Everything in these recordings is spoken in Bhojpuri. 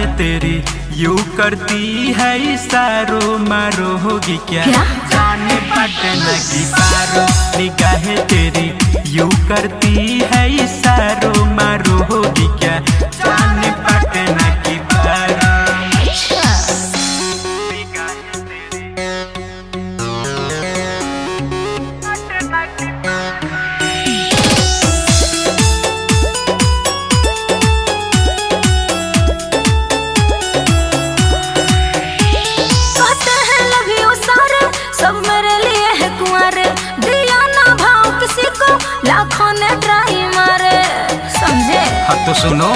तेरी यूं करती है इशारों मारो होगी क्या जाने पटना की पारो। निगाहें तेरी यूं करती है इशारों मारो होगी क्या जाने पटना की पारो। लाखों ने ट्राई मारे समझे। हाँ तो सुनो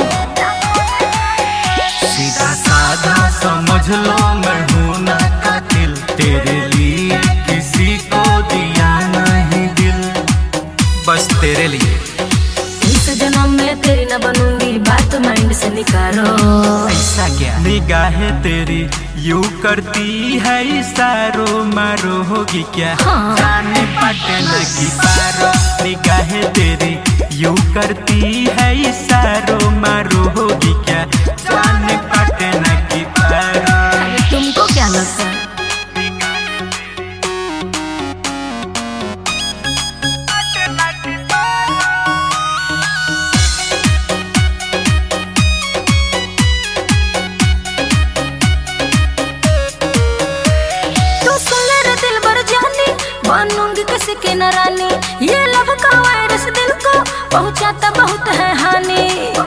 सीधा साधा समझ लो मैं हूँ ना कातिल। तेरे लिए किसी को दिया नहीं दिल बस तेरे लिए। इस जन्म में तेरी न बनूंगी बात माइंड से निकालो। ऐसा क्या निगाहें तेरी यूं करती है इशारों मारो होगी क्या जाने पटना की पारो। निगाहें तेरी यूं करती है इशारों मारो होगी क्या जाने पटना की पारो। तुमको क्या लगता है? बनूंगी किसी की न रानी। ये लव का वायरस दिल को पहुंचाता बहुत है हानि।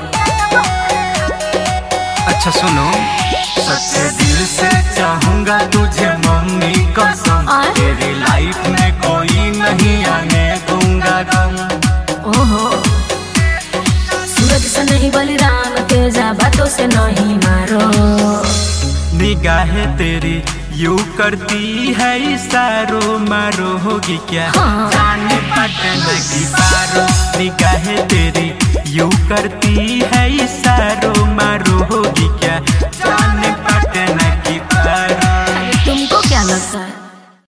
अच्छा सुनो सच्चे दिल से चाहूंगा तुझे मम्मी कसम। तेरी लाइफ में कोई नहीं आने दूंगा गम। ओहो सूरज से नहीं बलिराम तेजा बातों से नहीं मारो। निगाहें तेरी यूं करती है इशारों मारो होगी क्या जाने पटना की पारो। निगाहें तेरी यूं करती है इशारों मारो होगी क्या जाने पटना की पारो। तुमको क्या लगता है?